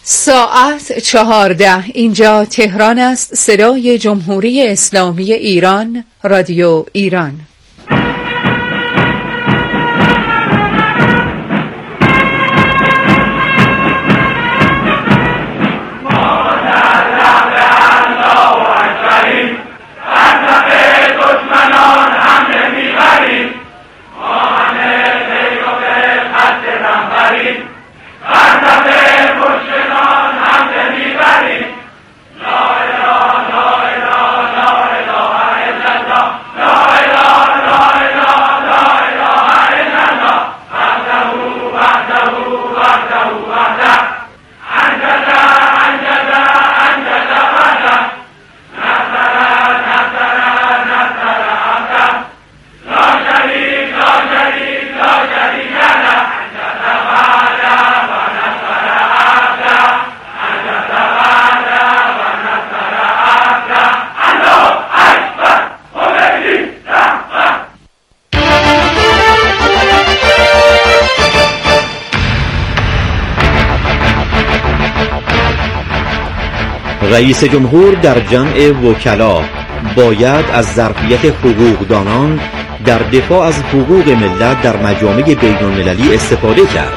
ساعت 14. اینجا تهران است. صدای جمهوری اسلامی ایران، رادیو ایران. رئیس جمهور در جمع وکلا باید از ظرفیت حقوقدانان در دفاع از حقوق ملت در مجامع بین‌المللی استفاده کرد.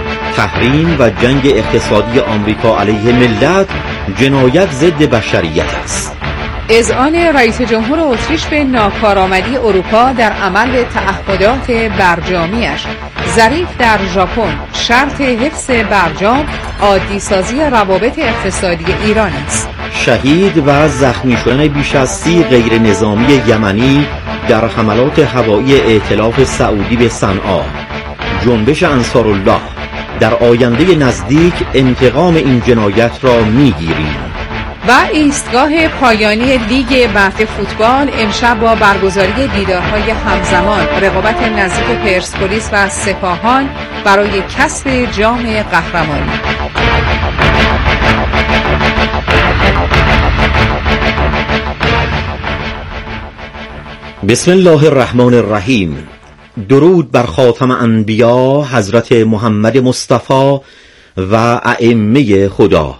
تحریم و جنگ اقتصادی آمریکا علیه ملت جنایت ضد بشریت است. اذعان رئیس جمهور اتریش به ناکارآمدی اروپا در عمل به تعهدات برجامیش. ظریف در ژاپن: شرط حفظ برجام عادی سازی روابط اقتصادی ایران است. شهید و زخمی شدن بیش از 30 غیر نظامی یمنی در حملات هوایی ائتلاف سعودی به صنعا. جنبش انصارالله: در آینده نزدیک انتقام این جنایت را می‌گیریم. و ایستگاه پایانی لیگ برتر فوتبال امشب با برگزاری دیدارهای همزمان رقابت نزدیک پرسپولیس و سپاهان برای کسب جام قهرمانی. بسم الله الرحمن الرحیم. درود بر خاتم انبیا حضرت محمد مصطفی و ائمه خدا.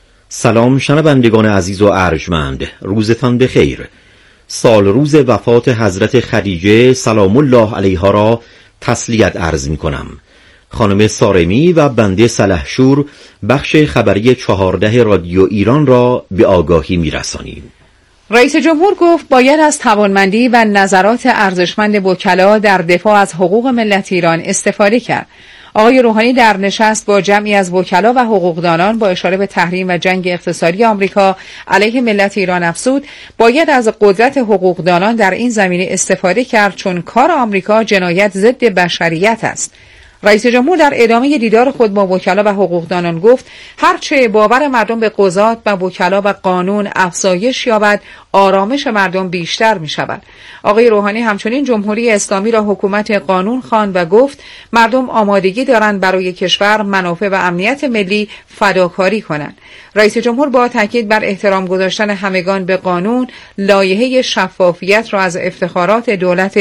سلام شنوندگان عزیز و ارجمند، روزتان بخیر. سال روز وفات حضرت خدیجه سلام الله علیها را تسلیت عرض می کنم. خانم سارمی و بنده سلحشور بخش خبری 14 رادیو ایران را به آگاهی می رسانیم. رئیس جمهور گفت باید از توانمندی و نظرات ارزشمند وکلا در دفاع از حقوق ملت ایران استفاده کرد. آقای روحانی در نشست با جمعی از وکلا و حقوقدانان با اشاره به تحریم و جنگ اقتصادی آمریکا علیه ملت ایران افزود باید از قدرت حقوقدانان در این زمینه استفاده کرد، چون کار آمریکا جنایت ضد بشریت است. رئیس جمهور در ادامه دیدار خود با وکلا و حقوقدانان گفت هرچه باور مردم به قضات و وکلا و قانون افزایش یابد، آرامش مردم بیشتر می شود. آقای روحانی همچنین جمهوری اسلامی را حکومت قانون خواند و گفت مردم آمادگی دارند برای کشور، منافع و امنیت ملی فداکاری کنند. رئیس جمهور با تاکید بر احترام گذاشتن همگان به قانون، لایحه شفافیت را از افتخارات دولت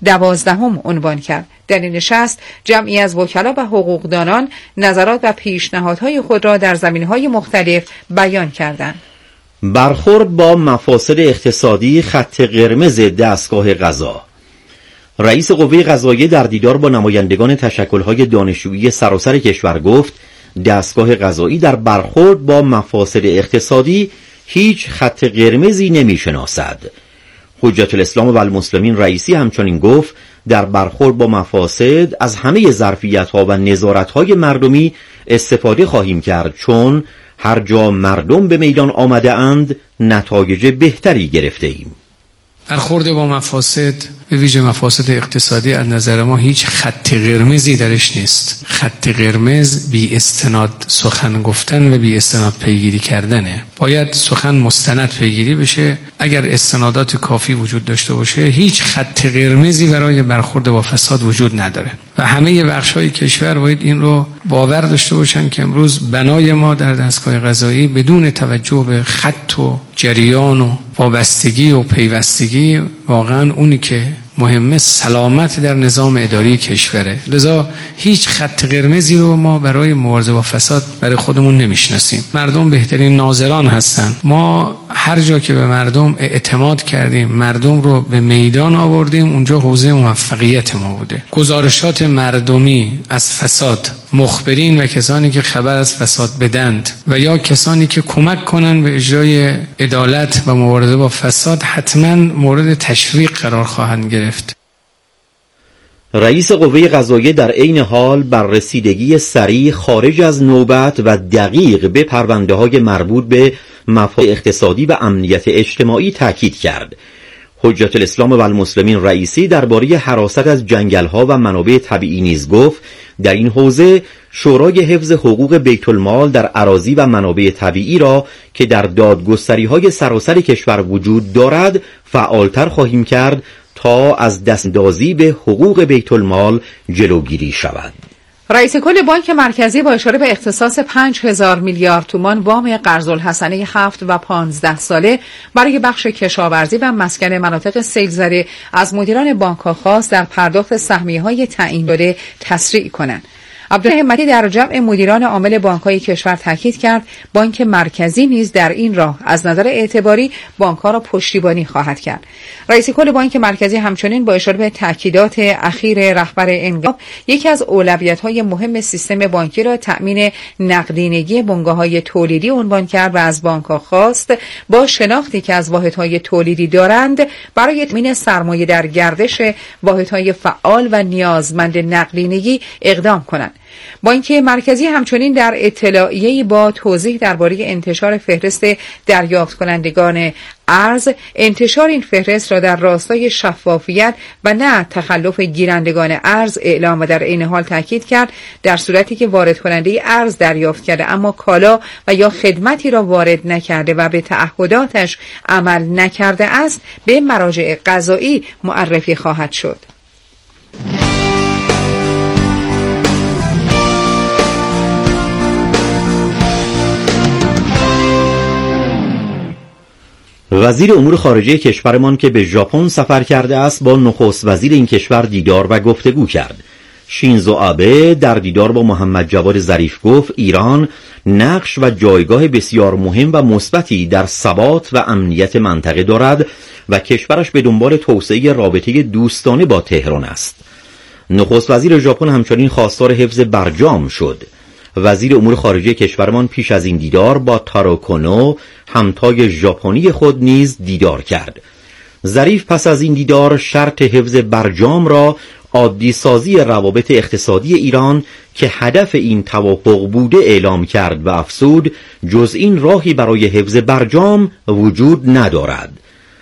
12 عنوان کرد. در این نشست جمعی از وکلا و حقوقدانان نظرات و پیشنهادهای خود را در زمینه‌های مختلف بیان کردند. برخورد با مفاسد اقتصادی خط قرمز دستگاه قضا. رئیس قوه قضاییه در دیدار با نمایندگان تشکل‌های دانشجویی سراسر کشور گفت دستگاه قضایی در برخورد با مفاسد اقتصادی هیچ خط قرمزی نمی‌شناسد. حجت الاسلام و المسلمین رئیسی همچنین گفت در برخورد با مفاسد از همه ظرفیت‌ها و نظارت‌های مردمی استفاده خواهیم کرد، چون هر جا مردم به میدان آمده اند نتایج بهتری گرفته ایم. برخورد با مفاسد، به ویژه مفاسد اقتصادی، از نظر ما هیچ خط قرمزی درش نیست. خط قرمز بی استناد سخن گفتن و بی استناد پیگیری کردنه. باید سخن مستند پیگیری بشه. اگر استنادات کافی وجود داشته باشه هیچ خط قرمزی برای برخورد با فساد وجود نداره و همه بخش‌های کشور باید این رو باور داشته باشن که امروز بنای ما در دستگاه قضایی بدون توجه به خط و جریان و وابستگی و پیوستگی واقعا اونی که مهمه سلامت در نظام اداری کشوره. لذا هیچ خط قرمزی رو ما برای مبارزه با فساد برای خودمون نمیشناسیم. مردم بهترین ناظران هستن. ما هر جا که به مردم اعتماد کردیم، مردم رو به میدان آوردیم، اونجا حوزه موفقیت ما بوده. گزارشات مردمی از فساد، مخبرین و کسانی که خبر از فساد بدند و یا کسانی که کمک کنند به اجرای عدالت و مبارزه با فساد حتما مورد تشویق قرار خواهند گرفت. رئیس قوه قضاییه در عین حال بر رسیدگی سریع خارج از نوبت و دقیق به پرونده‌های مربوط به مفاسد اقتصادی و امنیت اجتماعی تاکید کرد. حجت الاسلام و المسلمین رئیسی درباره حراست از جنگل‌ها و منابع طبیعی نیز گفت در این حوزه شورای حفظ حقوق بیت المال در اراضی و منابع طبیعی را که در دادگستری‌های سراسر کشور وجود دارد فعالتر خواهیم کرد تا از دستاندازی به حقوق بیت المال جلوگیری شود. رئیس کل بانک مرکزی با اشاره به اختصاص 5000 میلیارد تومان وام قرض‌الحسنه 7 و 15 ساله برای بخش کشاورزی و مسکن مناطق سیل زده از مدیران بانک‌ها خواست در پرداخت سهمیه‌های تعیین شده تسریع کنند. عبدالله همتی در جمع مدیران عامل بانک‌های کشور تاکید کرد بانک مرکزی نیز در این راه از نظر اعتباری بانک‌ها را پشتیبانی خواهد کرد. رئیس کل بانک مرکزی همچنین با اشاره به تاکیدات اخیر رهبر انقلاب یکی از اولویت‌های مهم سیستم بانکی را تأمین نقدینگی بنگاه‌های تولیدی عنوان کرد و از بانک‌ها خواست با شناختی که از واحدهای تولیدی دارند برای تأمین سرمایه در گردش واحدهای فعال و نیازمند نقدینگی اقدام کنند. بانک مرکزی همچنین در اطلاعیه‌ای با توضیح درباره انتشار فهرست دریافت کنندگان ارز، انتشار این فهرست را در راستای شفافیت و نه تخلف گیرندگان ارز اعلام و در عین حال تاکید کرد در صورتی که وارد کننده ارز دریافت کرده اما کالا و یا خدمتی را وارد نکرده و به تعهداتش عمل نکرده است به مراجع قضایی معرفی خواهد شد. وزیر امور خارجه کشورمان که به ژاپن سفر کرده است با نخست وزیر این کشور دیدار و گفتگو کرد. شینزو آبه در دیدار با محمد جواد ظریف گفت ایران نقش و جایگاه بسیار مهم و مثبتی در ثبات و امنیت منطقه دارد و کشورش به دنبال توسعه رابطه دوستانه با تهران است. نخست وزیر ژاپن همچنین خواستار حفظ برجام شد. وزیر امور خارجه کشورمان پیش از این دیدار با تارو کونو همتای ژاپنی خود نیز دیدار کرد. ظریف پس از این دیدار شرط حفظ برجام را عادی سازی روابط اقتصادی ایران که هدف این توافق بوده اعلام کرد و افزود جز این راهی برای حفظ برجام وجود ندارد.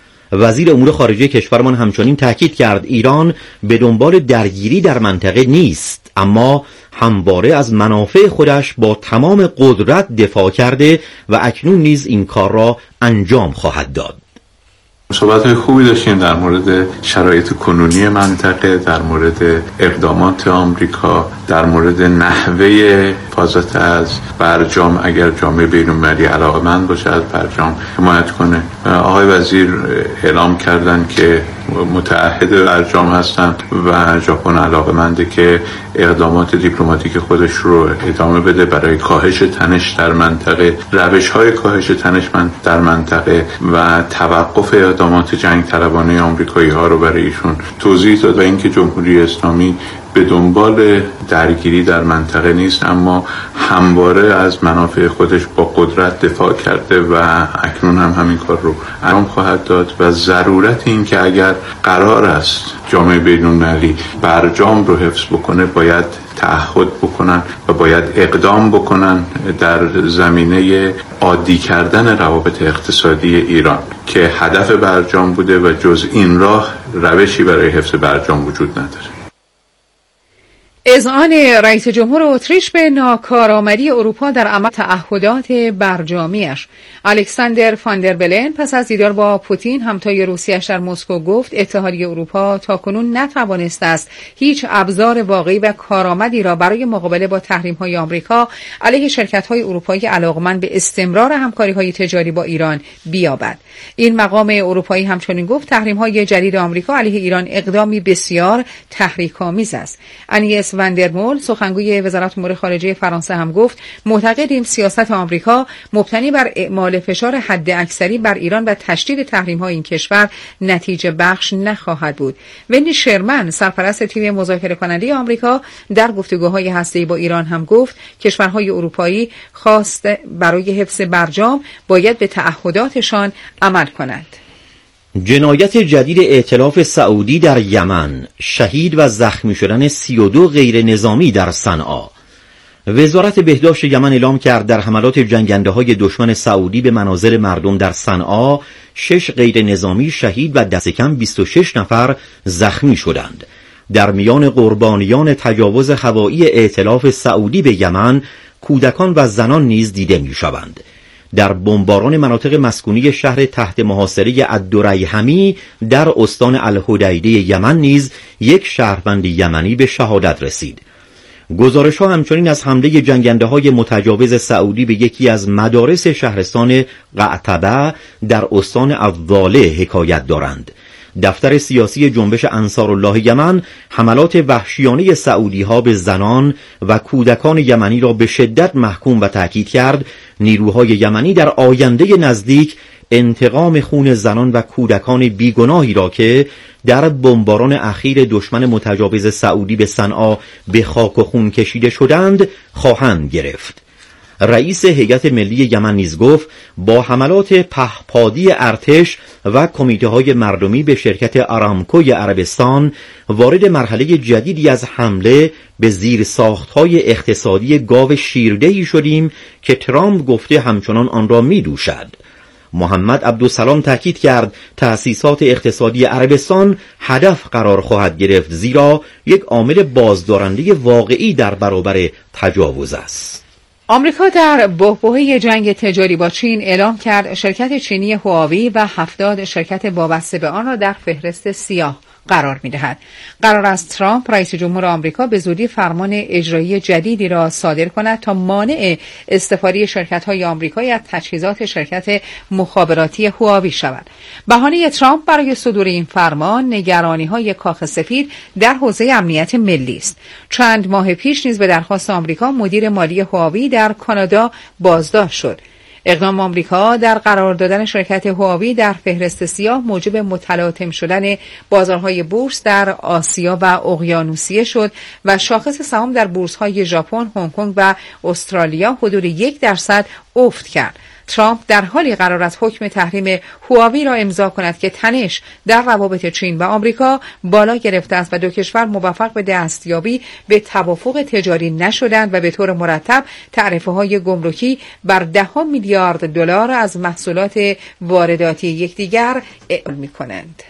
وزیر امور خارجه کشورمان همچنین تاکید کرد ایران به دنبال درگیری در منطقه نیست، اما همواره از منافع خودش با تمام قدرت دفاع کرده و اکنون نیز این کار را انجام خواهد داد. صحبت‌های خوبی داشتیم در مورد شرایط کنونی منطقه، در مورد اقدامات آمریکا، در مورد نحوه حفاظت از برجام اگر جامعه بین‌المللی علاقه‌مند باشه از برجام حمایت کنه. آقای وزیر اعلام کردن که متعهد برجام هستن و ژاپن علاقه‌منده که اقدامات دیپلماتیک خودش رو ادامه بده برای کاهش تنش در منطقه، روش‌های کاهش تنش در منطقه و توقف اقدامات جنگ طلبانه آمریکایی‌ها رو برای ایشون توضیح داد و اینکه جمهوری اسلامی به دنبال درگیری در منطقه نیست اما همواره از منافع خودش با قدرت دفاع کرده و اکنون هم همین کار رو انجام خواهد داد و ضرورت این که اگر قرار است جامعه بین‌المللی برجام رو حفظ بکنه باید تعهد بکنن و باید اقدام بکنن در زمینه عادی کردن روابط اقتصادی ایران که هدف برجام بوده و جز این راه روشی برای حفظ برجام وجود نداره. اذعان رئیس جمهور اتریش به ناکارآمدی اروپا در عمل تعهدات برجامیش. الکساندر فاندر بلن پس از دیدار با پوتین همتای روسیه‌اش در مسکو گفت اتحادیه اروپا تاکنون نتوانسته است هیچ ابزار واقعی و کارآمدی را برای مقابله با تحریم‌های آمریکا علیه شرکت‌های اروپایی علاقمند به استمرار همکاری‌های تجاری با ایران بیابد. این مقام اروپایی همچنین گفت تحریم‌های جدید آمریکا علیه ایران اقدامی بسیار تحریک‌آمیز است. انیس وندرمول سخنگوی وزارت امور خارجه فرانسه هم گفت معتقدیم سیاست آمریکا مبتنی بر اعمال فشار حداکثری بر ایران و تشدید تحریم‌های این کشور نتیجه بخش نخواهد بود. ونی شرمن سرپرست تیم مذاکره کننده آمریکا در گفتگوهای هسته‌ای با ایران هم گفت کشورهای اروپایی خواست برای حفظ برجام باید به تعهداتشان عمل کنند. جنایت جدید ائتلاف سعودی در یمن، شهید و زخمی شدن 32 غیر نظامی در صنعا. وزارت بهداشت یمن اعلام کرد در حملات جنگنده‌های دشمن سعودی به منازل مردم در صنعا 6 غیر نظامی شهید و دست کم 26 نفر زخمی شدند. در میان قربانیان تجاوز هوایی ائتلاف سعودی به یمن کودکان و زنان نیز دیده می‌شوند. در بمباران مناطق مسکونی شهر تحت محاصره الدریهمی در استان الحدیده یمن نیز یک شهروند یمنی به شهادت رسید. گزارش‌ها همچنین از حمله جنگنده‌های متجاوز سعودی به یکی از مدارس شهرستان قعتبه در استان الضاله حکایت دارند. دفتر سیاسی جنبش انصارالله یمن حملات وحشیانه سعودی‌ها به زنان و کودکان یمنی را به شدت محکوم و تأکید کرد. نیروهای یمنی در آینده نزدیک انتقام خون زنان و کودکان بیگناهی را که در بمباران اخیر دشمن متجاوز سعودی به صنعا به خاک و خون کشیده شدند خواهند گرفت. رئیس هیئت ملی یمن نیز گفت با حملات پهپادی ارتش و کمیته‌های مردمی به شرکت آرامکوی عربستان وارد مرحله جدیدی از حمله به زیرساخت‌های اقتصادی گاو شیردهی شدیم که ترامپ گفته همچنان آن را می‌دوشد. محمد عبدالسلام تاکید کرد تأسیسات اقتصادی عربستان هدف قرار خواهد گرفت زیرا یک عامل بازدارنده واقعی در برابر تجاوز است. آمریکا در بحبوحه جنگ تجاری با چین اعلام کرد شرکت چینی هواوی و 70 شرکت وابسته به آن را در فهرست سیاه قرار می‌دهد. قرار است ترامپ رئیس جمهور آمریکا به زودی فرمان اجرایی جدیدی را صادر کند تا مانع استفاده شرکت‌های آمریکایی از تجهیزات شرکت مخابراتی هواوی شود. بهانه ترامپ برای صدور این فرمان نگرانی‌های کاخ سفید در حوزه امنیت ملی است. چند ماه پیش نیز به درخواست آمریکا مدیر مالی هواوی در کانادا بازداشت شد. اقدام آمریکا در قرار دادن شرکت هواوی در فهرست سیاه موجب متلاطم شدن بازارهای بورس در آسیا و اقیانوسیه شد و شاخص سهام در بورس‌های ژاپن، هنگ کنگ و استرالیا حدود 1% افت کرد. ترامپ در حالی قرار است حکم تحریم هواوی را امضا کند که تنش در روابط چین و آمریکا بالا گرفته است و دو کشور موفق به دستیابی به توافق تجاری نشدند و به طور مرتب تعرفه‌های گمرکی بر ده‌ها میلیارد دلار از محصولات وارداتی یکدیگر اعلام می‌کنند.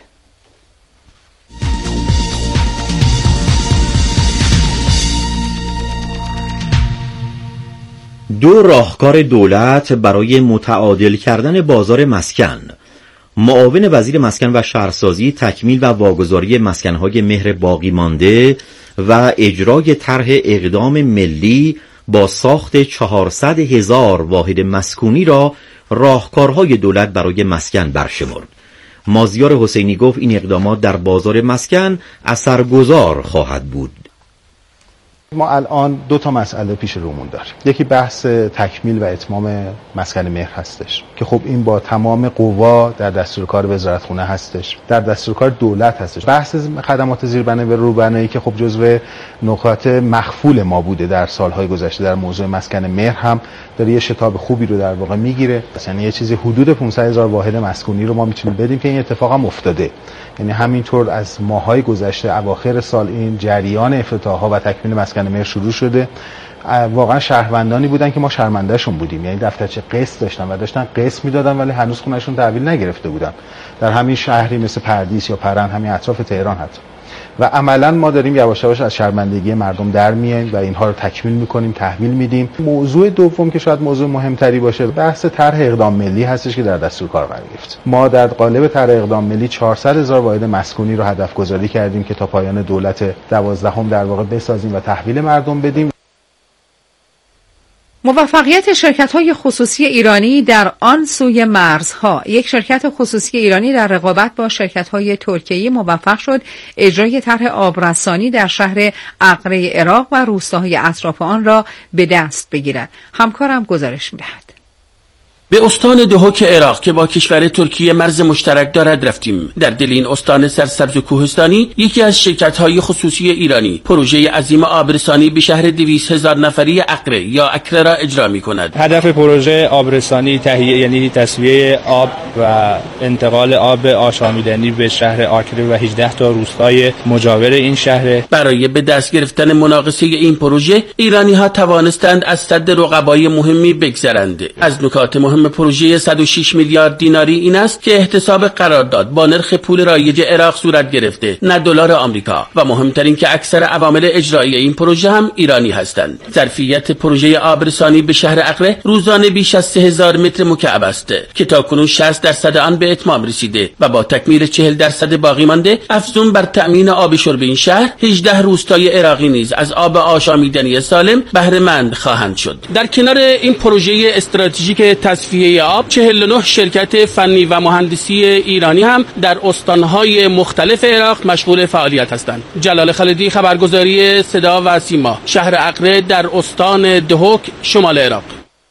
دو راهکار دولت برای متعادل کردن بازار مسکن. معاون وزیر مسکن و شهرسازی تکمیل و واگذاری مسکن‌های مهر باقی مانده و اجرای طرح اقدام ملی با ساخت 400,000 واحد مسکونی را راهکارهای دولت برای مسکن برشمرد. مازیار حسینی گفت این اقدامات در بازار مسکن اثرگذار خواهد بود. ما الان دو تا مسئله پیش رومون داریم. یکی بحث تکمیل و اتمام مسکن مهر هستش که خب این با تمام قوا در دستور کار وزارتخونه هستش، در دستور کار دولت هستش. بحث خدمات زیربنایی و روبنایی که خب جزو نکات مخفول ما بوده در سالهای گذشته در موضوع مسکن مهر هم داره یه شتاب خوبی رو در واقع میگیره. یعنی یه چیزی حدود 500,000 واحد مسکونی رو ما میتونیم بدیم که این اتفاق هم افتاده. یعنی همینطور از ماهای گذشته اواخر سال این جریان افتتاح‌ها و تکمیل مسکن مهر شروع شده. واقعا شهروندانی بودن که ما شرمندهشون بودیم، یعنی دفترچه قسط داشتن و داشتن قسط میدادن ولی هنوز خونهشون تحویل نگرفته بودن در همین شهری مثل پردیس یا پرند، همین اطراف تهران حتی. و عملا ما داریم یواش یواش از شرمندگی مردم در میایم و اینها رو تکمیل میکنیم، تحویل میدیم. موضوع دوم که شاید موضوع مهمتری باشه بحث طرح اقدام ملی هستش که در دستور کار قرار گرفت. ما در قالب طرح اقدام ملی 400,000 واحد مسکونی رو هدف گذاری کردیم که تا پایان دولت 12 در واقع بسازیم و تحویل مردم بدیم. موفقیت شرکت‌های خصوصی ایرانی در آن سوی مرزها. یک شرکت خصوصی ایرانی در رقابت با شرکت‌های ترکیه‌ای موفق شد اجرای طرح آبرسانی در شهر عقره عراق و روستاهای اطراف آن را به دست بگیرد. همکارم گزارش می‌دهد. به استان دهوک عراق که با کشور ترکیه مرز مشترک دارد رفتیم. در دل این استان سرسبز و کوهستانی یکی از شرکت‌های خصوصی ایرانی پروژه عظیم آبرسانی به شهر 200,000 نفری عقره یا اکره را اجرا می‌کند. هدف پروژه آبرسانی تهیه یعنی تصفیه آب و انتقال آب آشامیدنی به شهر عقره و 18 تا روستای مجاور این شهر. برای به دست گرفتن مناقصه این پروژه ایرانی‌ها توانستند از صد رقبای مهمی بگذرند. از نکات مهم پروژه 106 میلیارد دیناری این است که احتساب قرارداد با نرخ پول رایج عراق صورت گرفته، نه دلار آمریکا، و مهمترین که اکثر عوامل اجرایی این پروژه هم ایرانی هستند. ظرفیت پروژه آبرسانی به شهر عقره روزانه بیش از 3000 متر مکعب است که تاکنون 60% آن به اتمام رسیده و با تکمیل 40% باقی مانده افزون بر تأمین آب شرب این شهر 18 روستای عراقی نیز از آب آشامیدنی سالم بهره مند خواهند شد. در کنار این پروژه استراتژیک تصفیه آب 49 شرکت فنی و مهندسی ایرانی هم در استانهای مختلف عراق مشغول فعالیت هستند. جلال خالدی، خبرگزاری صدا و سیما، شهر عقره در استان دهوک، شمال عراق.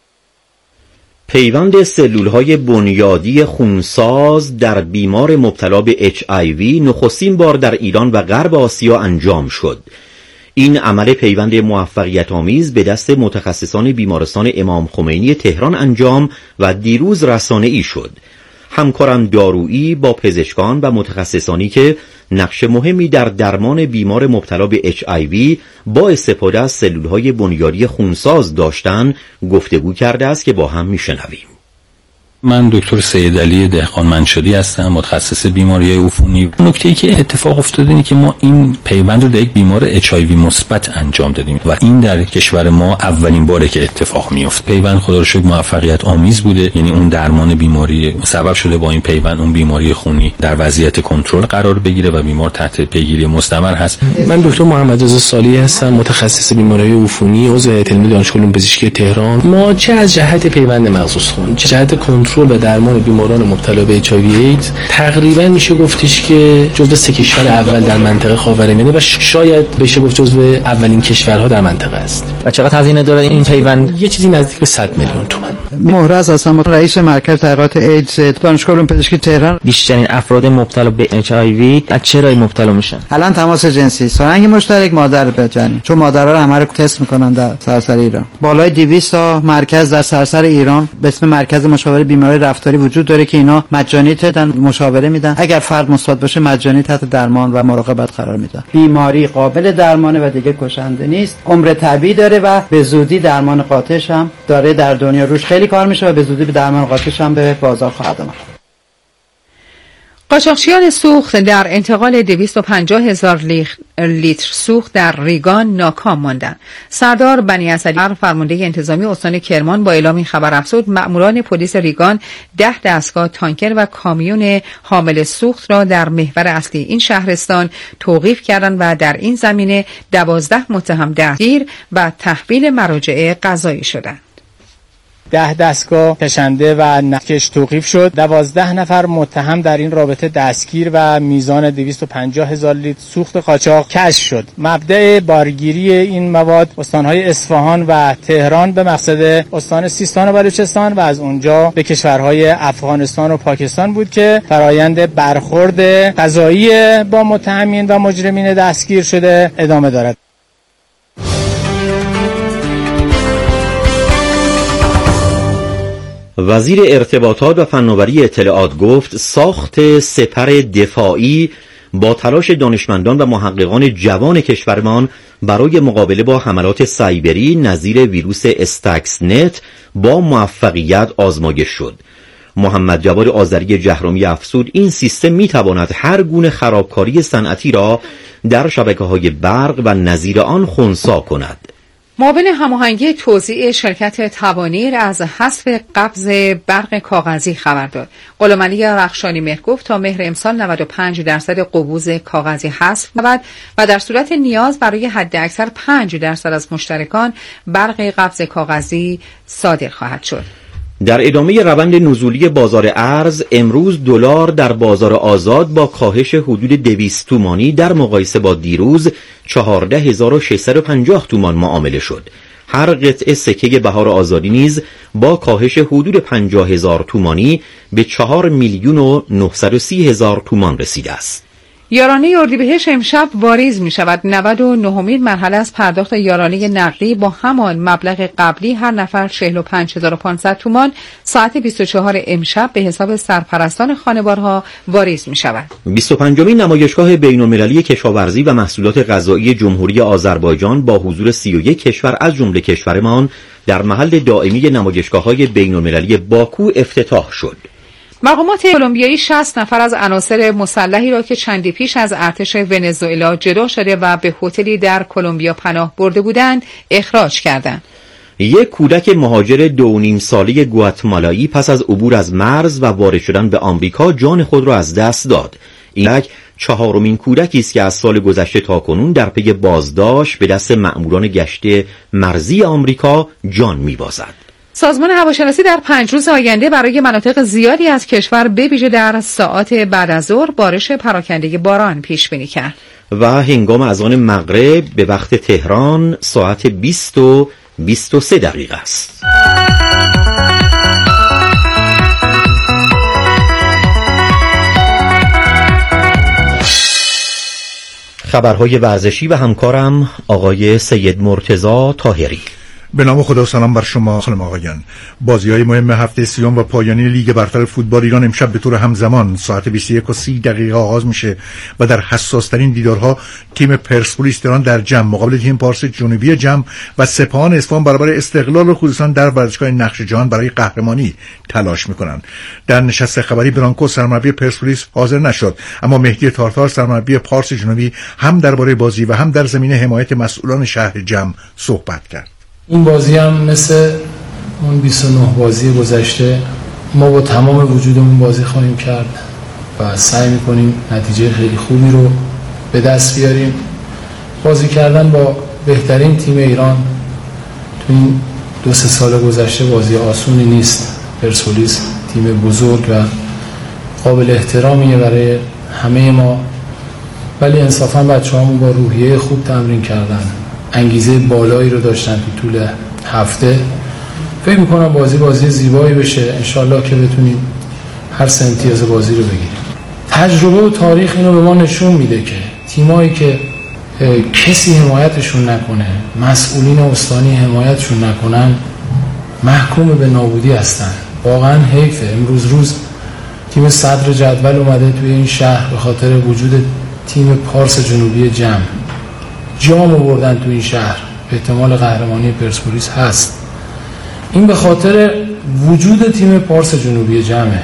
پیوند سلولهای بنیادی خونساز در بیمار مبتلا به HIV نخستین بار در ایران و غرب آسیا انجام شد. این عمل پیوند موفقیت آمیز به دست متخصصان بیمارستان امام خمینی تهران انجام و دیروز رسانه‌ای شد. همکارم دارویی با پزشکان و متخصصانی که نقش مهمی در درمان بیمار مبتلا به HIV با استفاده از سلولهای بنیادی خونساز داشتن گفتگو کرده است که با هم میشنویم. من دکتر سید علی دهقان منشدی هستم، متخصص بیماری عفونی. نکته‌ای که اتفاق افتاده اینه که ما این پیوند رو در یک بیمار HIV مثبت انجام دادیم و این در کشور ما اولین باره که اتفاق میفته. پیوند خدا رو شکر موفقیت آمیز بوده، یعنی اون درمان بیماری سبب شده با این پیوند اون بیماری خونی در وضعیت کنترل قرار بگیره و بیمار تحت پیگیری مستمر هست. من دکتر محمد رضا صالحی هستم، متخصص بیماری عفونی، عضو هیئت علمی دانشگاه علوم پزشکی تهران. ما چه از جهت پیوند مغزوس خون، چه جهت کنترل و درمان بیماران مبتلا به HIV ایدز تقریبا میشه گفتش که جزو 3 کشور اول در منطقه خاورمیانه و شاید بشه گفت جزو اولین کشورها در منطقه است. و چقدر هزینه داره این پیوند؟ یه چیزی نزدیک به 100 میلیون تومان. مهرز هستم، رئیس مرکز تحقیقات ایدز دانشگاه علوم پزشکی تهران. بیشترین افراد مبتلا به HIV از چه راهی مبتلا میشن؟ الان تماس جنسی، سرنگ مشترک، مادر به جنین، چون مادرها رو همه رو تست میکنن در سراسر ایران. بالای 200 تا مرکز در سراسر ایران به اسم مرکز مشاوره بیماری رفتاری وجود داره که اینا مجانی تدن مشاوره میدن. اگر فرد مثبت باشه مجانی تحت درمان و مراقبت قرار میدن. بیماری قابل درمانه و دیگه کشنده نیست، عمر طبیعی داره و به زودی درمان قاطعش هم داره در دنیا روش خیلی کار میشه و به زودی به درمان قاطعش هم به بازار خواهد آمد. قاچاقچیان سوخت در انتقال 250,000 لیتر سوخت در ریگان ناکام ماندند. سردار بنی اسدی فرمانده انتظامی استان کرمان با اعلام این خبر افزود مأموران پلیس ریگان 10 دستگاه تانکر و کامیون حامل سوخت را در محور اصلی این شهرستان توقیف کردند و در این زمینه 12 متهم دستگیر و تحویل مراجع قضایی شدند. 10 دستگاه کشنده و نکش توقیف شد. 12 نفر متهم در این رابطه دستگیر و میزان 250,000 لیتر سوخت قاچاق کشف شد. مبدأ بارگیری این مواد استانهای اصفهان و تهران به مقصد استان سیستان و بلوچستان و از اونجا به کشورهای افغانستان و پاکستان بود که فرایند برخورد قضایی با متهمین و مجرمین دستگیر شده ادامه دارد. وزیر ارتباطات و فناوری اطلاعات گفت ساخت سپر دفاعی با تلاش دانشمندان و محققان جوان کشورمان برای مقابله با حملات سایبری نظیر ویروس استاکسنت با موفقیت آزمایش شد. محمد جواد آذری جهرومی افزود این سیستم میتواند هر گونه خرابکاری صنعتی را در شبکه‌های برق و نظیر آن خنثی کند. معاون هماهنگی توزیع شرکت توانیر از حذف قبض برق کاغذی خبر داد. قلمعلی رخشانی مهر گفت تا مهر امسال 95% قبوز کاغذی حذف شود و در صورت نیاز برای حداکثر 5% از مشترکان برق قبض کاغذی صادر خواهد شد. در ادامه روند نزولی بازار ارز، امروز دلار در بازار آزاد با کاهش حدود 200 تومانی در مقایسه با دیروز 14650 تومان معامله شد. هر قطعه سکه بهار آزادی نیز با کاهش حدود 50,000 تومانی به 4,930,000 تومان رسیده است. یارانه اردیبهشت امشب واریز می شود. 99مین مرحله از پرداخت یارانه نقدی با همان مبلغ قبلی هر نفر 45,500 تومان ساعت 24 امشب به حساب سرپرستان خانوارها واریز می شود. 25مین نمایشگاه بین‌المللی کشاورزی و محصولات غذایی جمهوری آذربایجان با حضور 31 کشور از جمله کشورمان در محل دائمی نمایشگاه‌های بین‌المللی باکو افتتاح شد. مقامات کلمبیایی 60 نفر از عناصر مسلحی را که چندی پیش از ارتش ونزوئلا جدا شده و به هتلی در کلمبیا پناه برده بودند اخراج کردند. یک کودک مهاجر 2.5 ساله گواتمالایی پس از عبور از مرز و وارد شدن به آمریکا جان خود را از دست داد. این کودک 4مین کودکی است که از سال گذشته تاکنون در پی بازداشت به دست مأموران گشت مرزی آمریکا جان می‌بازد. سازمان هواشناسی در 5 روز آینده برای مناطق زیادی از کشور به ویژه در ساعات بعد از ظهر بارش پراکنده باران پیش بینی کرد. و هنگام اذان مغرب به وقت تهران ساعت 20:23 است. خبرهای ورزشی و همکارم آقای سید مرتضی طاهری. به نام خدا، سلام بر شما خانم آقایان. بازی‌های مهم هفته سیوم و پایانی لیگ برتر فوتبال ایران امشب به طور همزمان ساعت 21:30 آغاز میشه و در حساس‌ترین دیدارها تیم پرسپولیس تهران در جم مقابل تیم پارس جنوبی جم و سپاهان اصفهان برابر استقلال و خوزستان در ورزشگاه نقش جهان برای قهرمانی تلاش میکنن. در نشست خبری برانکو سرمربی پرسپولیس حاضر نشد، اما مهدی تارتار سرمربی پارس جنوبی هم درباره بازی و هم در زمینه حمایت مسئولان شهر جم صحبت کرد. این بازی هم مثل اون 29 بازی گذشته ما با تمام وجودمون بازی خواهیم کرد و سعی میکنیم نتیجه خیلی خوبی رو به دست بیاریم. بازی کردن با بهترین تیم ایران تو این 2-3 سال گذشته بازی آسونی نیست. پرسپولیس تیم بزرگ و قابل احترامیه برای همه ما، ولی انصافا بچه‌هامون با روحیه خوب تمرین کردن، انگیزه بالایی رو داشتن تو طول هفته. فکر میکنم بازی زیبایی بشه، انشالله که بتونیم هر سه امتیاز بازی رو بگیریم. تجربه و تاریخ اینو به ما نشون میده که تیمایی که کسی حمایتشون نکنه، مسئولین استانی حمایتشون نکنن، محکوم به نابودی هستن. واقعا حیفه. امروز روز تیم صدر جدول اومده توی این شهر به خاطر وجود تیم پارس جنوبی جم. جام آوردن تو این شهر، احتمال قهرمانی پرسپولیس هست. این به خاطر وجود تیم پارس جنوبی جمعه.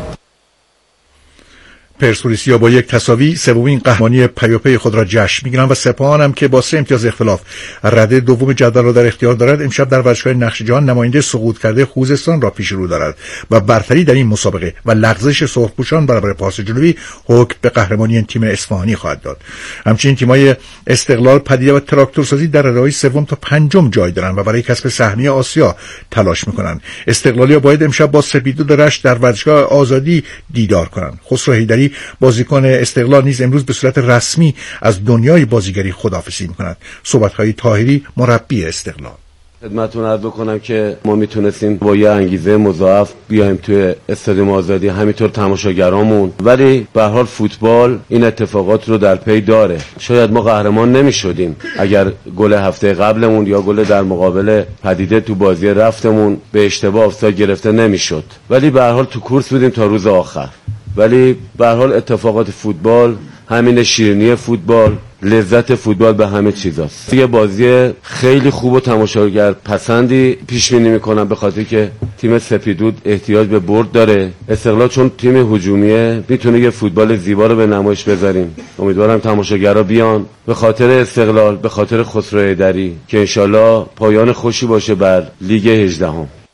پرسپولیسیا با یک تساوی سومین قهرمانی پیاپی خود را جشن میگیرند و سپاهان هم که با 3 امتیاز اختلاف رده دوم جدول را در اختیار دارد امشب در ورزشگاه نقش جهان نماینده سقوط کرده خوزستان را پیش رو دارد و برتری در این مسابقه و لغزش سرخپوشان برابر پارس جنوبی حکم به قهرمانی تیم اصفهانی خواهد داد. همچنین تیم‌های استقلال، پدیده و تراکتورسازی در رده‌های سوم تا پنجم جای دارند و برای کسب سهمیه آسیا تلاش می‌کنند. استقلالی‌ها باید امشب با سپیدو رشت در ورزشگاه آزادی دیدار کنند. خسرو حیدری بازیکن استقلال نیز امروز به صورت رسمی از دنیای بازیگری خداحافظی می‌کند. صحبت‌های طاهری مربی استقلال. خدمتتون عرض بکنم که ما میتونستیم با یه انگیزه مضاعف بیایم توی استادیوم آزادی، همینطور تماشاگرامون، ولی به هر حال فوتبال این اتفاقات رو در پی داره. شاید ما قهرمان نمیشدیم اگر گل هفته قبلمون یا گل در مقابل پدیده تو بازی رفتمون به اشتباه آفساید گرفته نمیشد، ولی به هر حال تو کورس بودیم تا روز آخر. ولی به هر حال اتفاقات فوتبال، همین شیرینی فوتبال، لذت فوتبال به همه چیزاست. یه بازی خیلی خوب و تماشاگر پسندی پیش بینی میکنم به خاطر که تیم سپیدود احتیاج به برد داره. استقلال چون تیم هجومیه میتونه یه فوتبال زیبا رو به نمایش بذاریم. امیدوارم تماشاگرها بیان به خاطر استقلال، به خاطر خسرو حیدری که انشالله پایان خوشی باشه بر لیگ 18.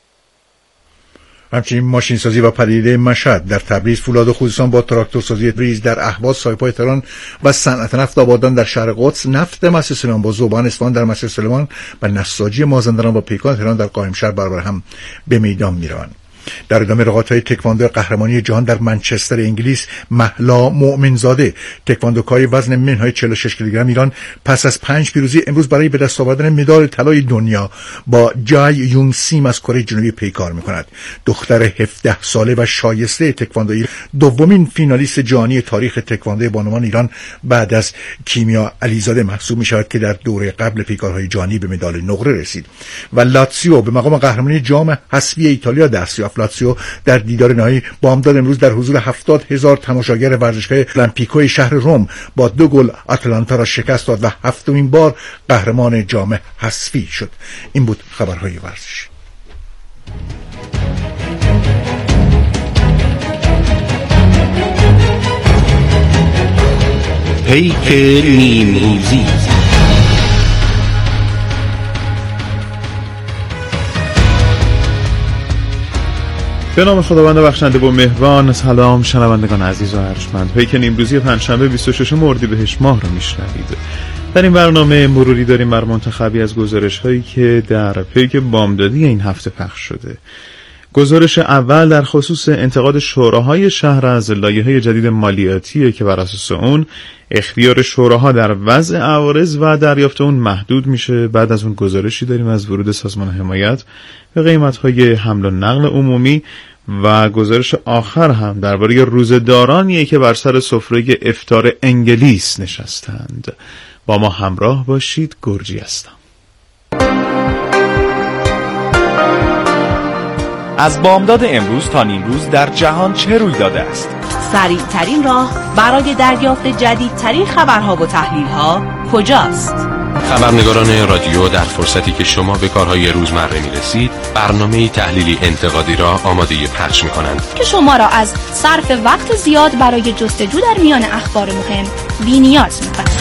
همچنین ماشین سازی و پدیده مشهد در تبریز، فولاد و خوزستان با تراکتورسازی بریز در اهواز، سایپای تهران و صنعت نفت آبادان در شهر قدس، نفت مسجد سلیمان با ذوبان اصفهان در مسجد سلیمان و نساجی مازندران با پیکان تهران در قائمشهر برابر هم به میدان میروند. در ادامه رقابت‌های تکواندو قهرمانی جهان در منچستر انگلیس، مهلا مؤمنزاده تکواندوکار وزن منهای 46 کیلوگرم ایران پس از 5 پیروزی امروز برای به دست آوردن مدال طلای دنیا با جای یونگ سیم از کره جنوبی پیکار می‌کند. دختر 17 ساله و شایسته تکواندویی دومین فینالیست جهانی تاریخ تکواندو بانوان ایران بعد از کیمیا علیزاده محسوب می‌شود که در دوره قبل پیکارهای جهانی به مدال نقره رسید. و لاتزیو به مقام قهرمانی جام حذفی ایتالیا دست یافت. لاتزیو در دیدار نهایی بامداد امروز در حضور 70,000 تماشاگر ورزشگاه المپیکو شهر روم با 2 گل آتلانتا را شکست داد و 7مین بار قهرمان جام حذفی شد. این بود خبرهای ورزشی. پیک نیمروزی. به نام خداوند بخشنده و مهربان. سلام شنوندگان عزیز و ارجمند، پیک نیمروزی پنجشنبه 26 اردیبهشت ماه را میشنوید. در این برنامه مروری داریم بر منتخبی از گزارش‌هایی که در پیک بامدادی این هفته پخش شده. گزارش اول در خصوص انتقاد شوراهای شهر از لایحه جدید مالیاتی که بر اساس اون اختیار شوراها در وضع عوارض و دریافت اون محدود میشه. بعد از اون گزارشی داریم از ورود سازمان حمایت به قیمت‌های حمل و نقل عمومی و گزارش آخر هم درباره روزه‌دارانیه که بر سر سفره افطار انگلیس نشستند. با ما همراه باشید. گرجی هستم. از بامداد امروز تا نیمروز در جهان چه روی داده است؟ سریع‌ترین راه برای دریافت جدیدترین خبرها و تحلیل‌ها کجاست؟ خبرنگاران رادیو در فرصتی که شما به کارهای روزمره می‌رسید، برنامه‌ای تحلیلی انتقادی را آماده پخش می‌کنند که شما را از صرف وقت زیاد برای جستجو در میان اخبار مهم بی‌نیاز می‌کند.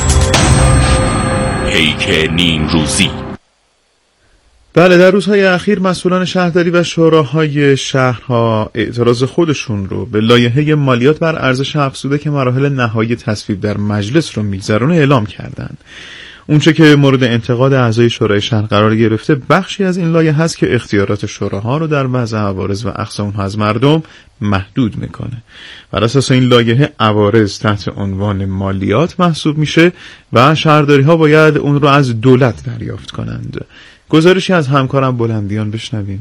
پیک نیمروزی. بله، در روزهای اخیر مسئولان شهرداری و شوراهای شهرها اعتراض خودشون رو به لایحه مالیات بر ارزش افزوده که مراحل نهایی تصویب در مجلس رو میگذرونه اعلام کردند. اونچه که مورد انتقاد اعضای شورای شهر قرار گرفته بخشی از این لایحه هست که اختیارات شوراها رو در وضع عوارض و اخذ اونها از مردم محدود میکنه. بر اساس این لایحه عوارض تحت عنوان مالیات محسوب میشه و شهرداری ها باید اون رو از دولت دریافت کنند. گزارشی از همکارم بلندیان بشنویم.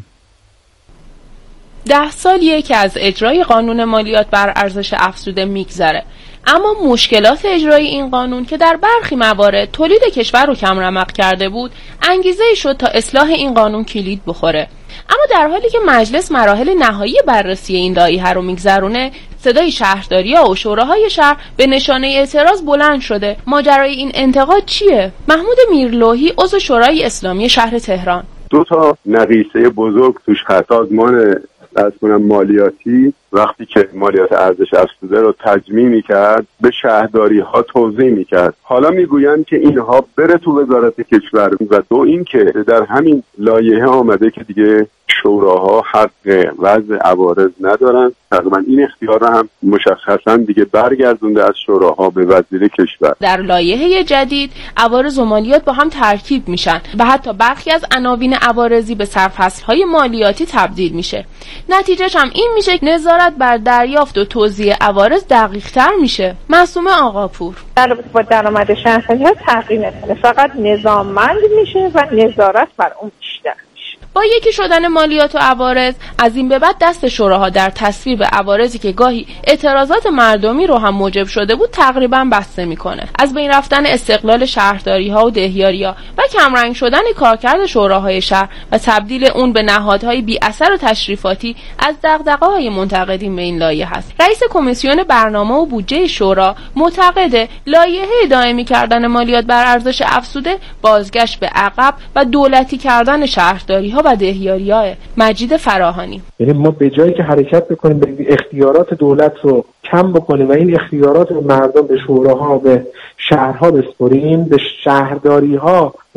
10 سالیه که از اجرای قانون مالیات بر ارزش افزوده میگذره، اما مشکلات اجرای این قانون که در برخی موارد تولید کشور رو کم رمق کرده بود، انگیزه‌ای شد تا اصلاح این قانون کلید بخوره. اما در حالی که مجلس مراحل نهایی بررسی این لایحه رو میگذرونه، صدای شهرداری‌ها و شوراهای شهر به نشانه اعتراض بلند شده. ماجرای این انتقاد چیه؟ محمود میرلوحی، عضو شورای اسلامی شهر تهران: 2 نقیصه بزرگ توش هست. سازمان مالیاتی وقتی که مالیات ارزش افزوده رو تجمیع می‌کرد به شهرداری‌ها توزیع می‌کرد. حالا میگویند که اینها بره تو وزارت کشور و 2 اینکه در همین لایحه آمده که دیگه شوراها حق وضع عوارض ندارن. تقریبا این اختیار رو هم مشخصا دیگه برگردونده از شوراها به وزیر کشور. در لایحه جدید عوارض و مالیات با هم ترکیب میشن و حتی برخی از عناوین عوارضی به سرفصل‌های مالیاتی تبدیل میشه. نتیجهش هم این میشه که نظارت بر دریافت و توزیع عوارض دقیق‌تر میشه. معصومه آقاپور: در رابطه با درآمد شهرداری‌ها تغییر نمی‌کنه، فقط نظاممند میشه و نظارت بر اون بیشتر. با یکی شدن مالیات و عوارض از این به بعد دست شوراها در تصویب عوارضی که گاهی اعتراضات مردمی رو هم موجب شده بود تقریبا بسته میکنه. از بین رفتن استقلال شهرداری‌ها و دهیاری‌ها و کمرنگ شدن کارکرد شوراهای شهر و تبدیل اون به نهادهای بی اثر و تشریفاتی از دغدغه‌های منتقدین به این لایحه است. رئیس کمیسیون برنامه و بودجه شورا معتقد لایحه دائمی کردن مالیات بر ارزش افزوده بازگشت به عقب و دولتی کردن شهرداری‌ها و دهیاری‌ها. مجید فراهانی: یعنی ما به جایی که حرکت بکنیم به اختیارات دولت رو کم بکنیم و این اختیارات رو مردم به شوراها به شهرها بسپریم، به شهرداری‌ها